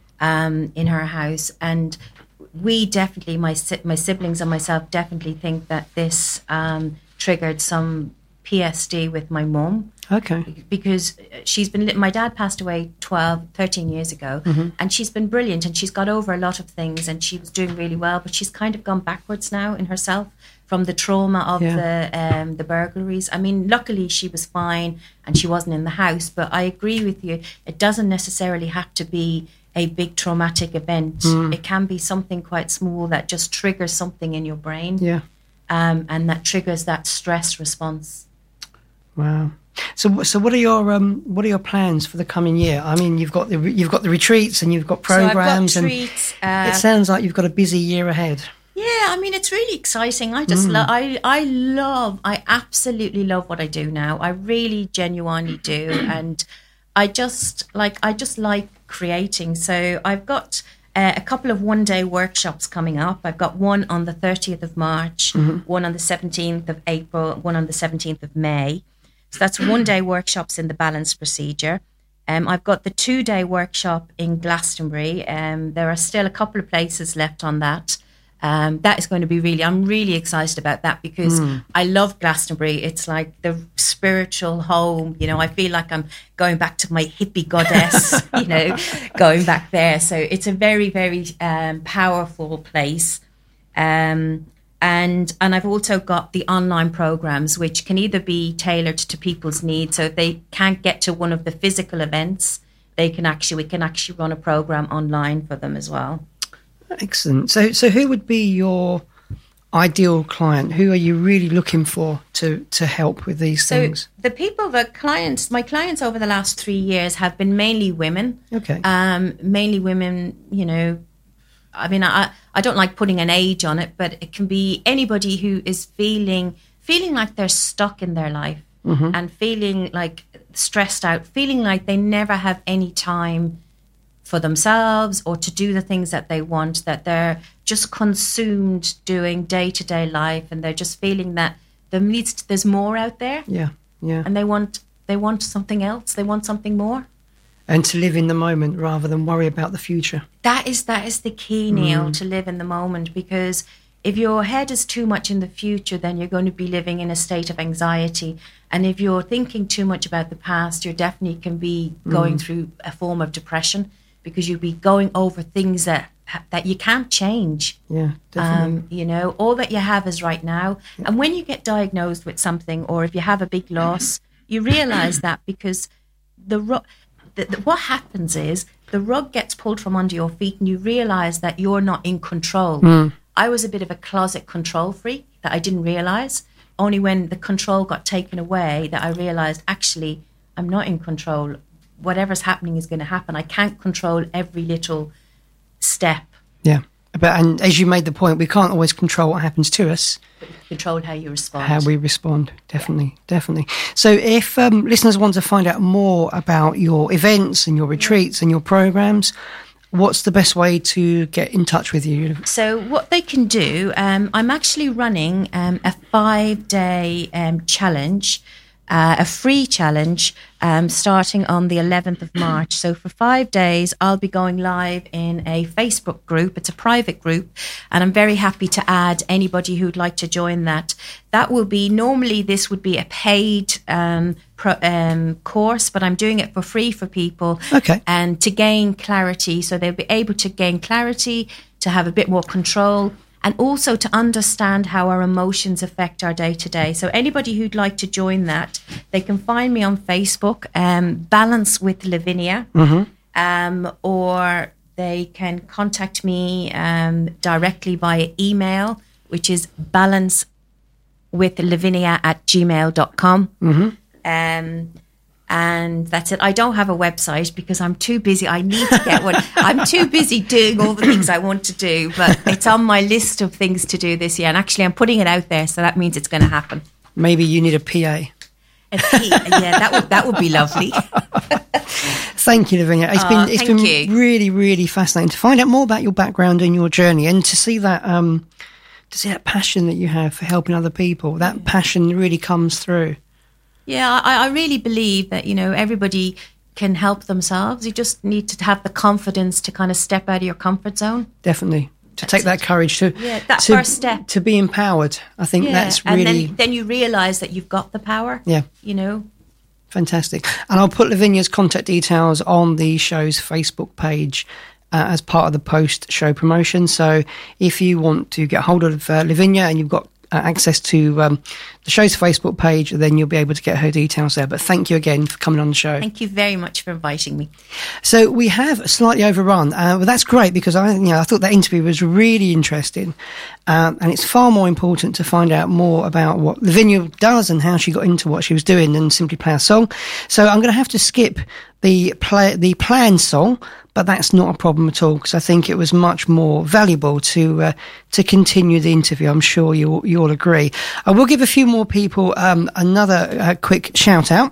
um, in her house, and we definitely, my si- my siblings and myself, definitely think that this um, triggered some P S D with my mum. Okay. Because she's been, my dad passed away twelve, thirteen years ago, mm-hmm. and she's been brilliant, and she's got over a lot of things, and she was doing really well, but she's kind of gone backwards now in herself from the trauma of Yeah. the um, the burglaries. I mean, luckily she was fine and she wasn't in the house, but I agree with you. It doesn't necessarily have to be a big traumatic event. Mm. It can be something quite small that just triggers something in your brain, Yeah. um, and that triggers that stress response. Wow. So, so what are your um, what are your plans for the coming year? I mean, you've got the you've got the retreats and you've got programs, so I've got and retreats, uh, it sounds like you've got a busy year ahead. Yeah, I mean, it's really exciting. I just, Mm. lo- I, I love, I absolutely love what I do now. I really genuinely do. And I just like, I just like creating. So I've got uh, a couple of one day workshops coming up. I've got one on the thirtieth of March, Mm-hmm. one on the seventeenth of April, one on the seventeenth of May. So that's one day workshops in the balance procedure. Um, I've got the two day workshop in Glastonbury. Um, there are still a couple of places left on that. Um, that is going to be really, I'm really excited about that because Mm. I love Glastonbury. It's like the spiritual home. You know, I feel like I'm going back to my hippie goddess, you know, going back there. So it's a very, very um, powerful place. Um, and and I've also got the online programs, which can either be tailored to people's needs. So if they can't get to one of the physical events, they can actually, we can actually run a program online for them as well. Excellent. So, so who would be your ideal client? Who are you really looking for to to help with these So things? the people, the clients, my clients over the last three years have been mainly women. Okay. Um, mainly women, you know, I mean, I, I don't like putting an age on it, but it can be anybody who is feeling, feeling like they're stuck in their life Mm-hmm. and feeling like stressed out, feeling like they never have any time for themselves or to do the things that they want, that they're just consumed doing day-to-day life, and they're just feeling that there needs to, there's more out there, Yeah, yeah. and they want they want something else, they want something more. And to live in the moment rather than worry about the future. That is that is the key, Neil, to live in the moment, because if your head is too much in the future, then you're going to be living in a state of anxiety. And if you're thinking too much about the past, you definitely can be going through a form of depression, because you'll be going over things that that you can't change. Yeah, definitely. Um, you know, all that you have is right now. And when you get diagnosed with something, or if you have a big loss, you realize that, because the, ru- the, the what happens is the rug gets pulled from under your feet, and you realize that you're not in control. Mm. I was a bit of a closet control freak that I didn't realize. Only when the control got taken away that I realized, actually, I'm not in control. Whatever's happening is going to happen. I can't control every little step. Yeah. But and as you made the point, we can't always control what happens to us, Control how you respond. how we respond. Definitely, definitely. So if um, listeners want to find out more about your events and your retreats and your programs, what's the best way to get in touch with you? So what they can do, um, I'm actually running um, a five-day um, challenge, uh, a free challenge, um, starting on the eleventh of March. So for five days, I'll be going live in a Facebook group. It's a private group, and I'm very happy to add anybody who'd like to join that. That will be, normally this would be a paid um, pro, um, course, but I'm doing it for free for people. Okay. And to gain clarity, so they'll be able to gain clarity, to have a bit more control, and also to understand how our emotions affect our day-to-day. So anybody who'd like to join that, they can find me on Facebook, um, Balance with Lavinia, Mm-hmm. um, or they can contact me um, directly via email, which is balancewithlavinia at gmail dot com. Mm-hmm. Um, And that's it. I don't have a website because I'm too busy. I need to get one. I'm too busy doing all the things I want to do, but it's on my list of things to do this year. And actually, I'm putting it out there, so that means it's going to happen. Maybe you need a P A. A P A, yeah, that would that would be lovely. Thank you, Lavinia. It's oh, been it's been you. really, really fascinating to find out more about your background and your journey, and to see that um, to see that passion that you have for helping other people. That passion really comes through. Yeah, I, I really believe that, you know, everybody can help themselves. You just need to have the confidence to kind of step out of your comfort zone. Definitely. To take that courage to, yeah, that to, first step. To be empowered. I think yeah. that's really... And then, then you realise that you've got the power. Yeah. You know. Fantastic. And I'll put Lavinia's contact details on the show's Facebook page uh, as part of the post-show promotion. So if you want to get hold of uh, Lavinia and you've got Uh, access to um, the show's Facebook page, then you'll be able to get her details there. But thank you again for coming on the show. Thank you very much for inviting me. So we have slightly overrun, uh, but that's great because I, you know, I thought that interview was really interesting, um, and it's far more important to find out more about what Lavinia does and how she got into what she was doing than simply play a song. So I'm going to have to skip the play the planned song, but that's not a problem at all because I think it was much more valuable to uh, to continue the interview. I'm sure you you all agree. I will give a few more people um, another uh, quick shout out.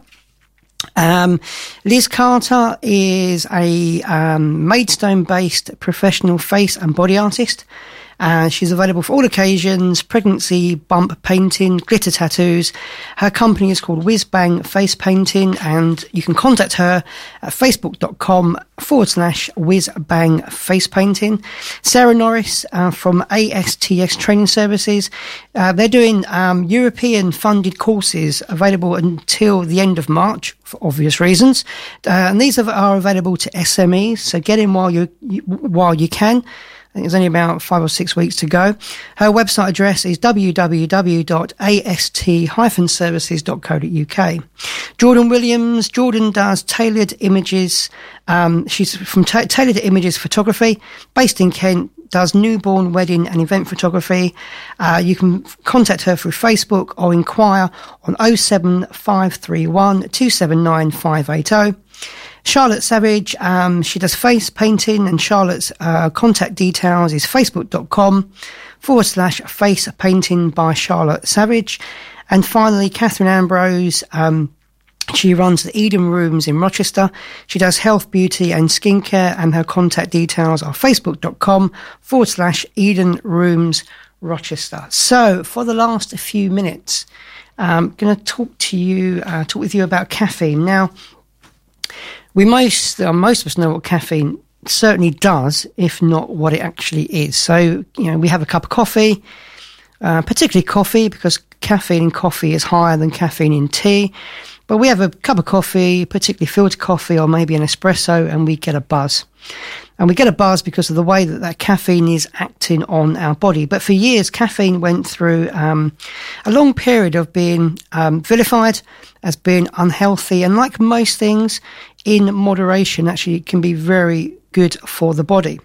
Um, Liz Carter is a um, Maidstone-based professional face and body artist. Uh, she's available for all occasions: pregnancy, bump painting, glitter tattoos. Her company is called Whiz Bang Face Painting, and you can contact her at facebook.com forward slash Whiz Bang Face Painting. Sarah Norris uh, from A S T S Training Services. Uh, they're doing um, European funded courses available until the end of March for obvious reasons, uh, and these are, are available to S M Es. So get in while you, you while you can. I think there's only about five or six weeks to go. Her website address is w w w dot a s t dash services dot co dot u k. Jordan Williams. Jordan does tailored images. Um, she's from ta- Tailored Images Photography, based in Kent, does newborn, wedding and event photography. Uh, you can contact her through Facebook or inquire on oh seven five three one two seven nine five eight oh. Charlotte Savage, um, she does face painting, and Charlotte's uh, contact details is facebook.com forward slash face painting by Charlotte Savage. And finally, Catherine Ambrose, um, she runs the Eden Rooms in Rochester. She does health, beauty and skincare, and her contact details are facebook.com forward slash Eden Rooms Rochester. So for the last few minutes, I'm going to talk to you, uh, talk with you about caffeine. Now, We most, uh, most of us know what caffeine certainly does, if not what it actually is. So, you know, we have a cup of coffee, uh, particularly coffee, because caffeine in coffee is higher than caffeine in tea. But we have a cup of coffee, particularly filtered coffee or maybe an espresso, and we get a buzz. And we get a buzz because of the way that that caffeine is acting on our body. But for years, caffeine went through um, a long period of being um, vilified as being unhealthy. And like most things, in moderation, actually, it can be very good for the body.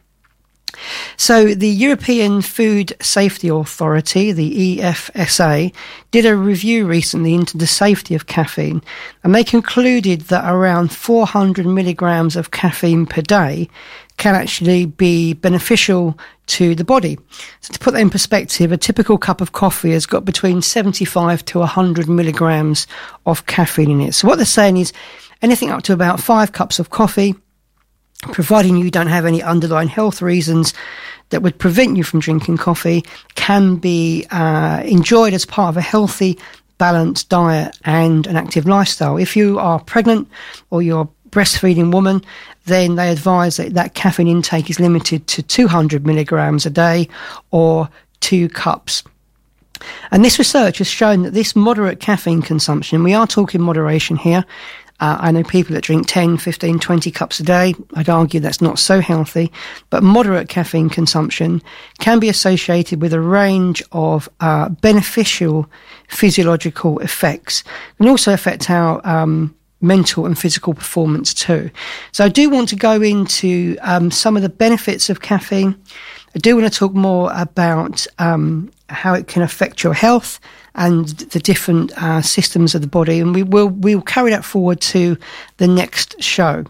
So the European Food Safety Authority, the E F S A, did a review recently into the safety of caffeine, and they concluded that around four hundred milligrams of caffeine per day can actually be beneficial to the body. So to put that in perspective, a typical cup of coffee has got between seventy-five to one hundred milligrams of caffeine in it. So what they're saying is anything up to about five cups of coffee, providing you don't have any underlying health reasons that would prevent you from drinking coffee, can be uh, enjoyed as part of a healthy, balanced diet and an active lifestyle. If you are pregnant or you're a breastfeeding woman, then they advise that that caffeine intake is limited to two hundred milligrams a day or two cups. And this research has shown that this moderate caffeine consumption, and we are talking moderation here, Uh, I know people that drink ten, fifteen, twenty cups a day. I'd argue that's not so healthy, but moderate caffeine consumption can be associated with a range of uh, beneficial physiological effects, and also affect our um, mental and physical performance too. So I do want to go into um, some of the benefits of caffeine. I do want to talk more about um, how it can affect your health and the different uh, systems of the body. And we will we'll carry that forward to the next show.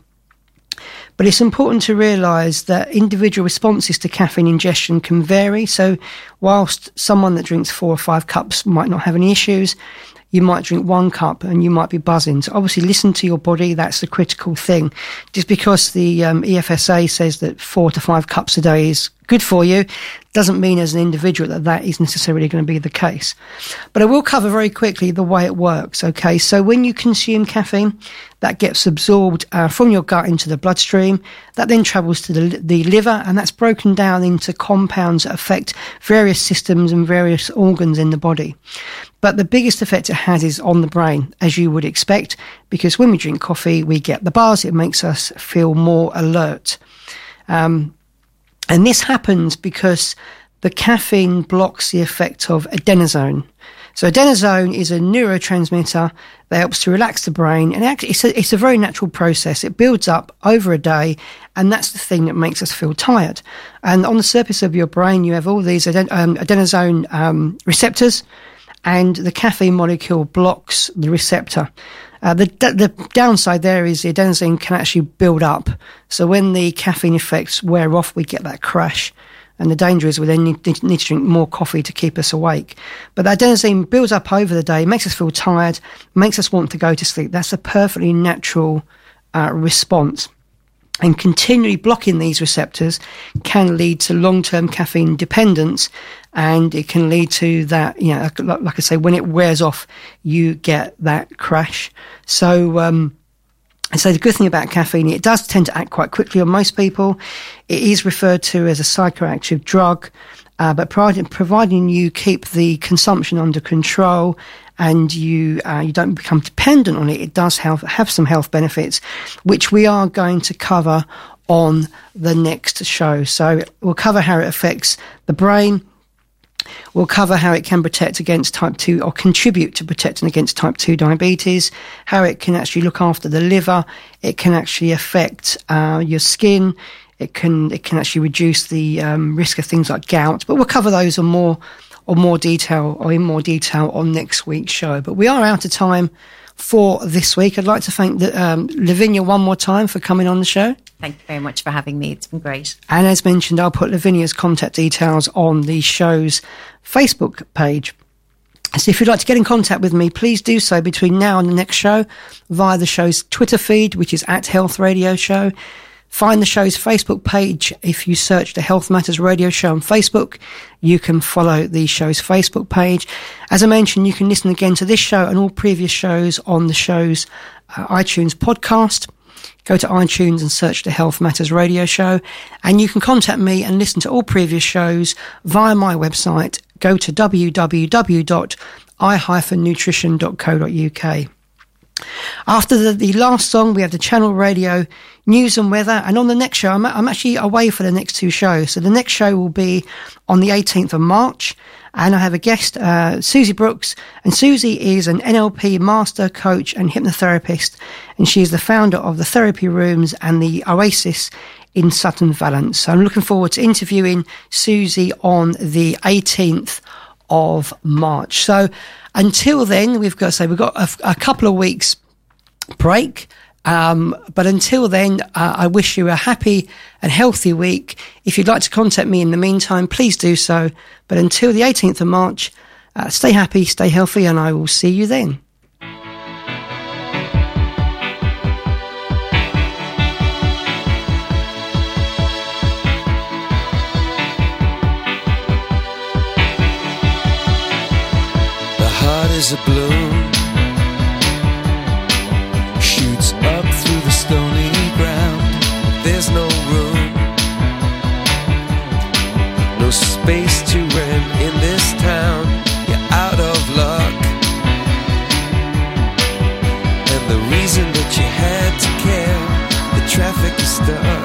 But it's important to realise that individual responses to caffeine ingestion can vary. So whilst someone that drinks four or five cups might not have any issues, you might drink one cup and you might be buzzing. So obviously listen to your body. That's the critical thing. Just because the um, E F S A says that four to five cups a day is good for you doesn't mean as an individual that that is necessarily going to be the case. But I will cover very quickly the way it works. Okay, so when you consume caffeine, that gets absorbed uh, from your gut into the bloodstream. That then travels to the, the liver, and that's broken down into compounds that affect various systems and various organs in the body. But the biggest effect it has is on the brain, as you would expect, because when we drink coffee, we get the buzz. It makes us feel more alert. Um, and this happens because the caffeine blocks the effect of adenosine. So adenosine is a neurotransmitter that helps to relax the brain, and actually it's a, it's a very natural process. It builds up over a day, and that's the thing that makes us feel tired. And on the surface of your brain, you have all these aden- um, adenosine um, receptors, and the caffeine molecule blocks the receptor. Uh, the, the downside there is the adenosine can actually build up. So when the caffeine effects wear off, we get that crash. And the danger is we then need, need to drink more coffee to keep us awake. But the adenosine builds up over the day, makes us feel tired, makes us want to go to sleep. That's a perfectly natural uh, response. And continually blocking these receptors can lead to long-term caffeine dependence, and it can lead to that, you know, like, like I say, when it wears off, you get that crash. So, um, And so the good thing about caffeine, it does tend to act quite quickly on most people. It is referred to as a psychoactive drug, uh, but providing, providing you keep the consumption under control and you uh, you don't become dependent on it, it does have, have some health benefits, which we are going to cover on the next show. So we'll cover how it affects the brain. We'll cover how it can protect against type two or contribute to protecting against type two diabetes, how it can actually look after the liver. It can actually affect uh, your skin. It can it can actually reduce the um, risk of things like gout. But we'll cover those in more, or more detail or in more detail on next week's show. But we are out of time for this week. I'd like to thank the, um, Lavinia one more time for coming on the show. Thank you very much for having me. It's been great. And as mentioned, I'll put Lavinia's contact details on the show's Facebook page. So if you'd like to get in contact with me, please do so between now and the next show via the show's Twitter feed, which is at Health Radio Show. Find the show's Facebook page. If you search the Health Matters Radio Show on Facebook, you can follow the show's Facebook page. As I mentioned, you can listen again to this show and all previous shows on the show's uh, iTunes podcast. Go to iTunes and search the Health Matters Radio Show, and you can contact me and listen to all previous shows via my website. Go to w w w dot i dash nutrition dot co dot u k. After the, the last song, we have the Channel Radio News and Weather, and on the next show, I'm, I'm actually away for the next two shows. So the next show will be on the eighteenth of March, and I have a guest, uh, Susie Brooks, and Susie is an N L P master, coach and hypnotherapist, and she is the founder of the Therapy Rooms and the Oasis in Sutton Valence. So I'm looking forward to interviewing Susie on the eighteenth of March. So until then, we've got to say we've got a, a couple of weeks break. Um, but until then, uh, I wish you a happy and healthy week. If you'd like to contact me in the meantime, please do so. But until the eighteenth of March, uh, stay happy, stay healthy, and I will see you then. The heart is a bloom